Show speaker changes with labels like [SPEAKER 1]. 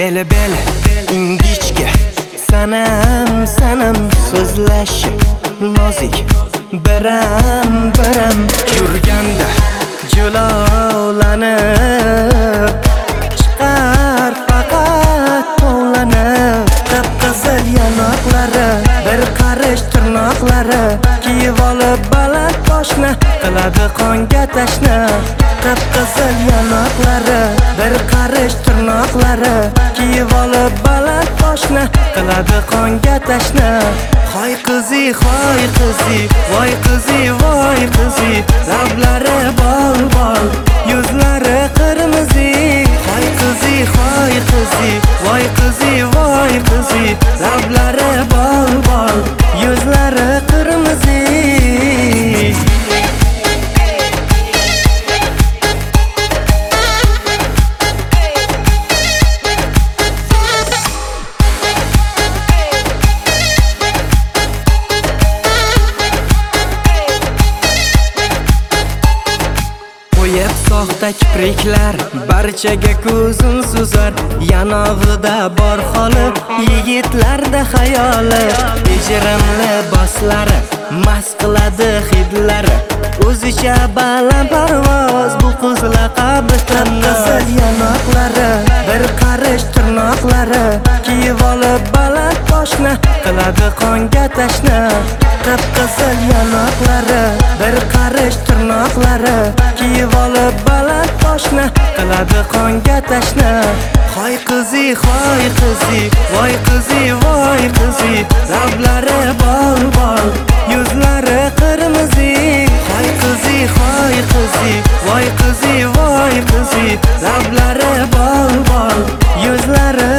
[SPEAKER 1] Beli ingichka sanam so'zlashi nozik biram yurganda jilovlanib chiqar faqat tovlanib qip-qizil yanoqlari bir qarish tirnoqlari kiyib olib baland boshni qiladi qonga tashna qip-qizil yanoqlari bir qarish tirnoqlari kiyib olib baland boshni qiladi qonga tashna Hoy qizi voy qizi lablari bol yuzlari qirmizi Hoy qizi voy qizi lablari bol yuzlari qirmizi Soxta kipriklar barchaga ko'zin suzar yanog'ida bor holi yigitlarda xayoli ijrimli boslari mast qiladi hidlari o'zicha baland parvoz bu qiz laqabi qip-qizil yanoqlari bir qarish tirnoqlari kiyib olib baland boshni qiladi qonga tashna qip-qizil yanoqlari bir qarish tirnoqlari kiyib olib baland boshni qiladi qonga tashna Hoy qizi voy qizi lablari bol yuzlari qirmizi Hoy qizi voy qizi lablari bol yuzlari